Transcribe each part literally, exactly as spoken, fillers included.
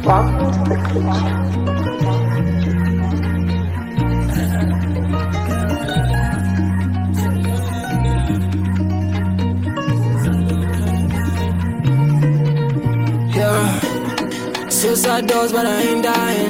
Welcome to the kitchen. Suicide doors, but I ain't dying.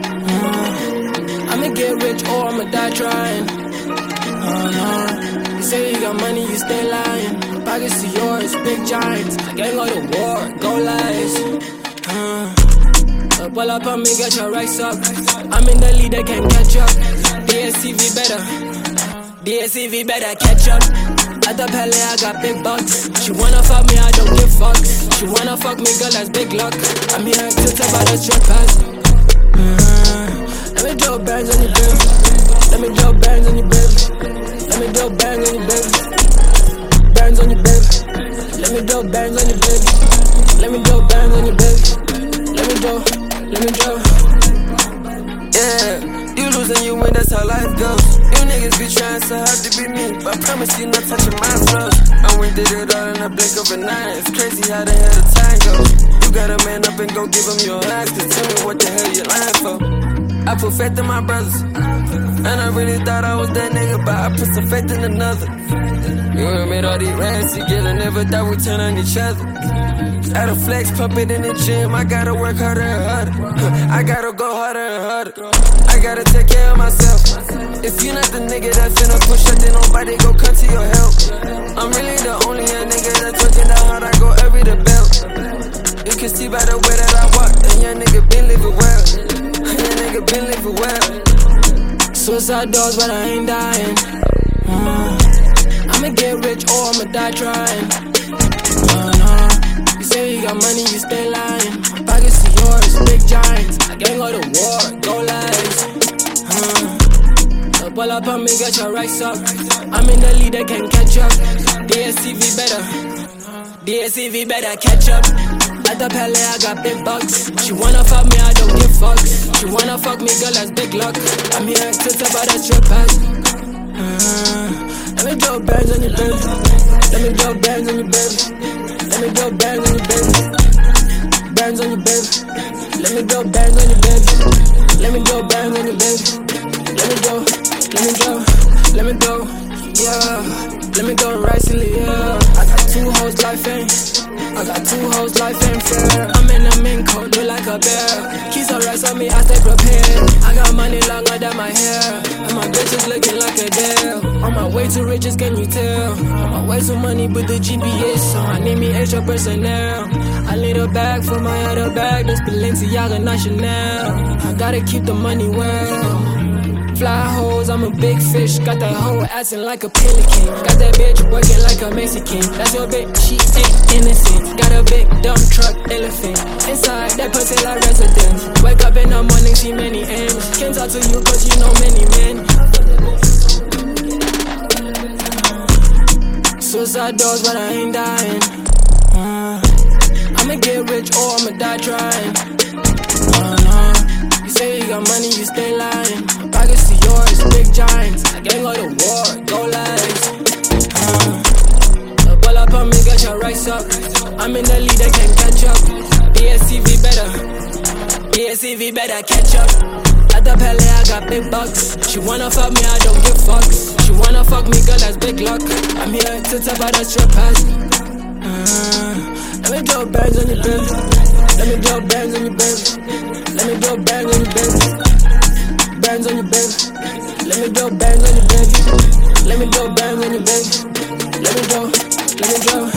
uh, I'ma get rich or I'ma die trying. uh, nah. You say you got money, you stay lying. Pockets to yours, big giants. I can't go to war, go lies. uh, uh, Pull up on me, get your rights up. I'm in the lead, they can't catch up. D S C V better, D S C V better catch up. At the Pele, I got big bucks. She wanna fuck me, I don't give fucks. She wanna fuck me, girl, that's big luck. I'm here to tell about the trip pass. mm, Let me do bangs on your baby. Let me do bangs on your baby. Let me do bangs on your baby. Bangs on your baby. Let me do bangs on your baby. Let me do bangs on your baby. Let me do, let me do. Yeah, you lose and you win, that's how life goes. You niggas be trying so hard to be me, but I promise you not touching my flows. I went did it all in a blink of an eye. It's crazy how the hell the time goes. You gotta man up and go give them your eyes, cause tell me what the hell you lying for. I put faith in my brothers, and I really thought I was that nigga, but I put some faith in another. You and made all these rats together, never thought we'd turn on each other. At a flex, pump it in the gym, I gotta work harder and harder. I gotta go harder and harder. I gotta take care of myself. If you not the nigga that finna push up, then nobody go come to your help. I'm really the only young nigga that's working that hard, I go every the belt. You can see by the way that I walk, that young nigga been living well. Young nigga been living well. Suicide doors, but I ain't dying. uh, I'ma get rich or I'ma die trying. uh, nah. You say you got money, you stay lying. Pockets to yours, big giants. I can't go to war, go lies. uh, so Pull up on me, get your rights up. I'm in the lead, they can't catch up. D S C V better, D S C V better catch up. At the Pele, I got big bucks. She wanna fuck me, I don't give fucks. She wanna fuck me, girl, that's big luck. I'm here to tell about that trip pass. uh, Let me do bangs on your baby. Let me do bangs on your baby. Let me do bangs on your baby. Bangs on your baby. Let me do bangs on your baby. Let me do bangs on your baby. Let me go, let me go, let me go, yeah. Let me go right silly, yeah. I got two hoes, life ain't. I got two hoes, life ain't fair. I'm in a mink coat, look like a bear. Keys are right on me, I stay prepared. I got money longer than my hair, and my bitch is looking like a deal. On my way to riches, can you tell? On my way to money, but the G P S, so I need me extra personnel. I need a bag for my other bag, that's Balenciaga, not Chanel. I gotta keep the money well. Fly hoes, I'm a big fish. Got that hoe acting like a pelican. Got that bitch working like a Mexican. That's your bitch, she ain't innocent. Got a big dumb truck elephant. Inside that pussy like residence. Wake up in the morning, see many M's. Can't talk to you cause you know many men. Suicide doors, but I ain't dying. uh, I'ma get rich or I'ma die trying. uh, nah. You say you got money, you stay lying. Pockets to yours, big giants. I can't go to war, go lies. uh, so Pull up on me, get your rights up. I'm in the lead, they can't catch up. D S C V better, D S C V better catch up. At the Pele, I got big bucks. She wanna fuck me, I don't give fucks. She wanna fuck me, girl, that's big luck. I'm here to tell about the strip pass. uh, Let me do bangs on your baby. Let me do bangs on your baby. Let me do bangs on your baby. Bangs on your baby. Let me do bangs on your baby. Let me do bangs on your baby. Let me go, let me go.